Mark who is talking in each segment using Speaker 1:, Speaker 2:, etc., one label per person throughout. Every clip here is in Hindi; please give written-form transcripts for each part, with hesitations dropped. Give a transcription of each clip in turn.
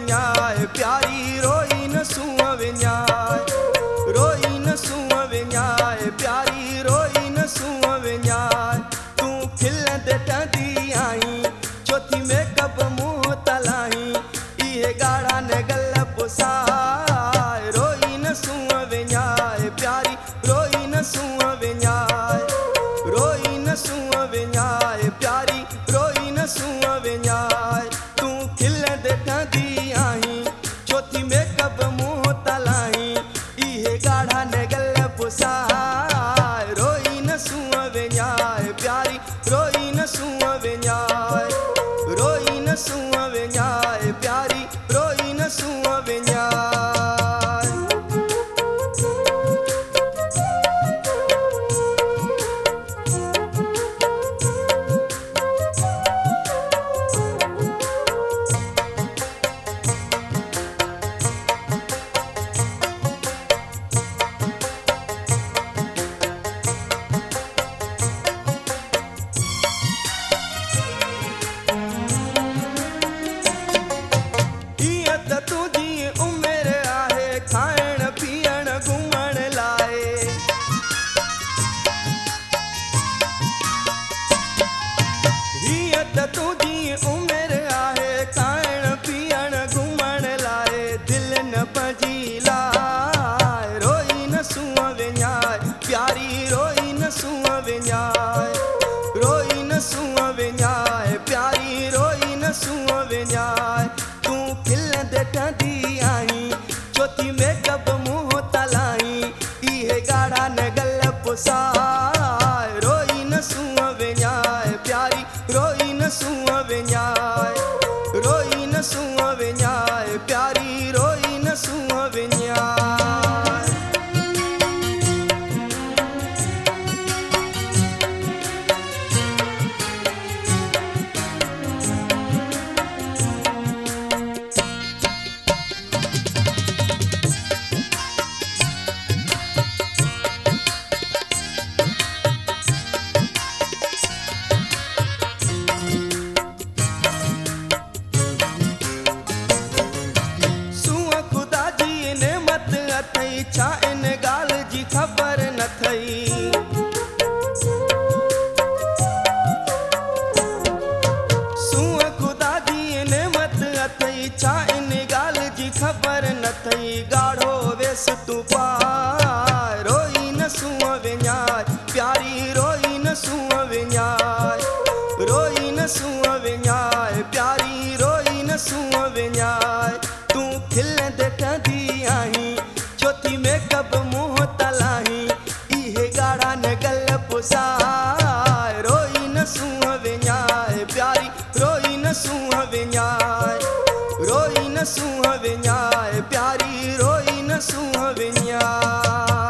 Speaker 1: विञाए प्यारी रोई न सूंहं विञाए, रोई न सूंहं विञाए प्यारी रोई न सूंहं विञाए। तूं खिलंदे टंदी आहीं छो थी मेकअप मुंहुं तलाहीं, इहे ॻाढ़ा न गल पुसाए। रोई न सूंहं विञाए प्यारी रोई न सूंहं विञाए, रोई न सूंहं विञाए प्यारी रोई न सूंहं विञाए। तूं खिलंदे टंदी आहीं छो थी मेकअप मुंहुं तलाहीं, इहे ॻाढ़ा न गल पुसाए। रोई न सूंहं विञाए प्यारी रोई न सूंहं विञाए, रोई न सूंहं विञाए प्यारी रोई न सूंहं विञाए। तुझी उम्र आहे खाइण पीअण घुमण लाइ, दिल न पंहिंजी लाइ। रोई न सूंहं विञाए प्यारी रोई न सूंहं विञाए, रोई न सूंहं विञाए प्यारी रोई न सूंहं विञाए। तूं खिलंदे टंदी आहीं छो थी मेकअप मुंहुं तलाहीं, इहे ॻाढ़ा न गल पुसाए। रोई न सूंहं विञाए प्यारी रोई न सूंहं विञाए, रोई न सूंहं विञाए प्यारी रोई न सूंहं विञाए। छा इन ॻाल्हि जी ख़बर न थई, सूंहं ख़ुदा जी नेमत अथई छा इन ॻाल्हि जी ख़बर न थई। ॻाढ़ो वेस तूं पाए रोई न सूंहं विञाए प्यारी रोई न सूंहं विञाए, रोई न सूंहं विञाए प्यारी रोई न सूंहं विञाए। तूं खिलंदे टंदी आहीं छो थी मेकअप मुंहुं तलाहीं, इहे ॻाढ़ा न गल पुसाए। रोई न सूंहं विञाए प्यारी रोई न सूंहं विञाए, रोई न सूंहं विञाए प्यारी रोई न सूंहं विञाए।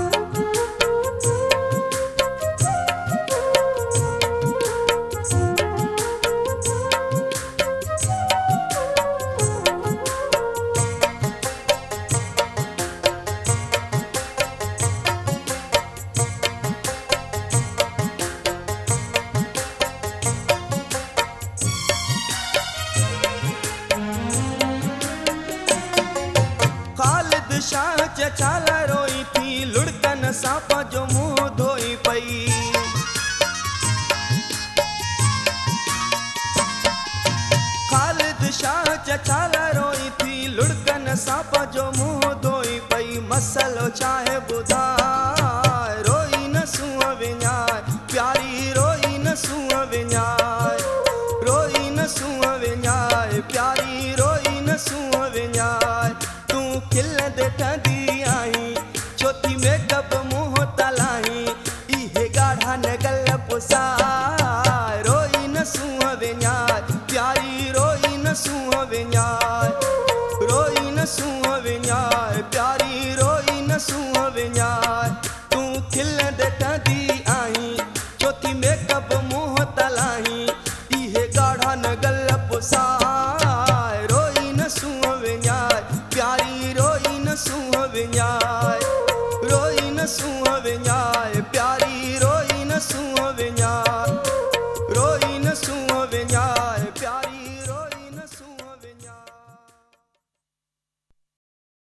Speaker 1: शाह चचाल रोई थी लुढ़कन सां पंहिंजो मुंहुं धोई पई, ख़ालिद शाह चचाल रोई थी लुढ़कन सां पंहिंजो मुंहुं धोई पई। मसलो चाहे ॿुधाए रोई न सूंहं विञाए प्यारी रोई न सूंहं विञाए, रोई न सूंहं विञाए प्यारी रोई न सूंहं विञाए। तूं खिलंदे टंदी आहीं छो थी मेकअप मुंहुं तलाहीं, इहे ॻाढ़ा न गल पुसाए। रोई न सूंहं विञाए प्यारी रोई न सूंहं विञाए, रोई न सूंहं विञाए प्यारी रोई न सूंहं विञाए। तूं खिलंदे टंदी